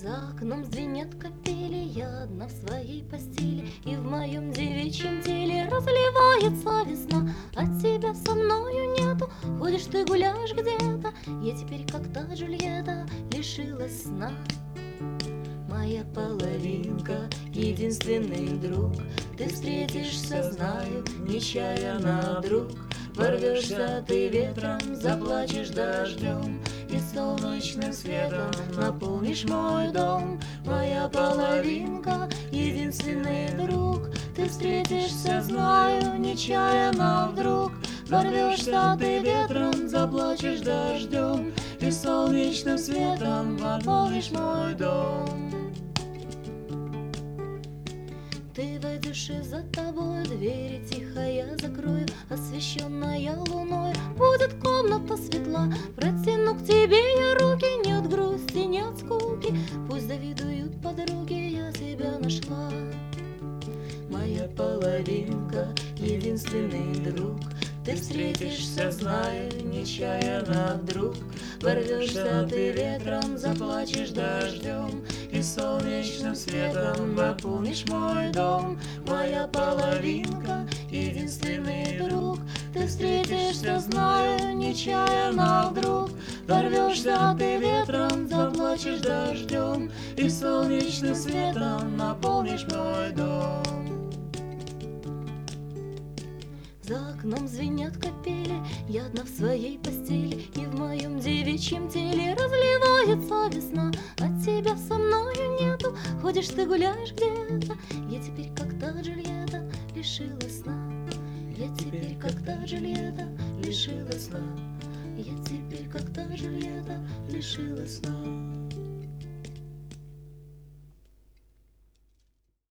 За окном звенят капели, я одна в своей постели, и в моем девичьем теле разливается весна. А тебя со мною нету, ходишь ты гуляешь где-то. Я теперь как та Джульетта лишилась сна. Моя половинка, единственный друг, ты встретишься, знаю, нечаянно вдруг. Ворвешься ты ветром, заплачешь дождем, и солнечным светом наполнишь мой дом. Моя половинка, единственный друг, ты встретишься, знаю, нечаянно вдруг. Ворвешься ты ветром, заплачешь дождем, и солнечным светом наполнишь мой дом. Ты войдешь, и за тобой двери тихо я закрою. Освещенная луной будет комната светла. Протяну к тебе я руки, не от грусти, не от скуки. Пусть завидуют подруги, я тебя нашла. Моя половинка, единственный друг, ты встретишься, знаю, нечаянно вдруг. Ворвешься ты ветром, заплачешь дождем, и солнечным светом наполнишь мой дом. Моя половинка, единственный друг, ты встретишься, знаю, нечаянно вдруг. Ворвешься ты ветром, заплачешь дождем, и солнечным светом наполнишь мой дом. За окном звенят капели, я одна в своей постели, и в моем девичьем теле разливается весна. А тебя со мною нету, ходишь ты гуляешь где-то. Я теперь как та Джульетта лишилась сна. Я теперь как та Джульетта лишилась сна. Я теперь как та Джульетта лишилась сна.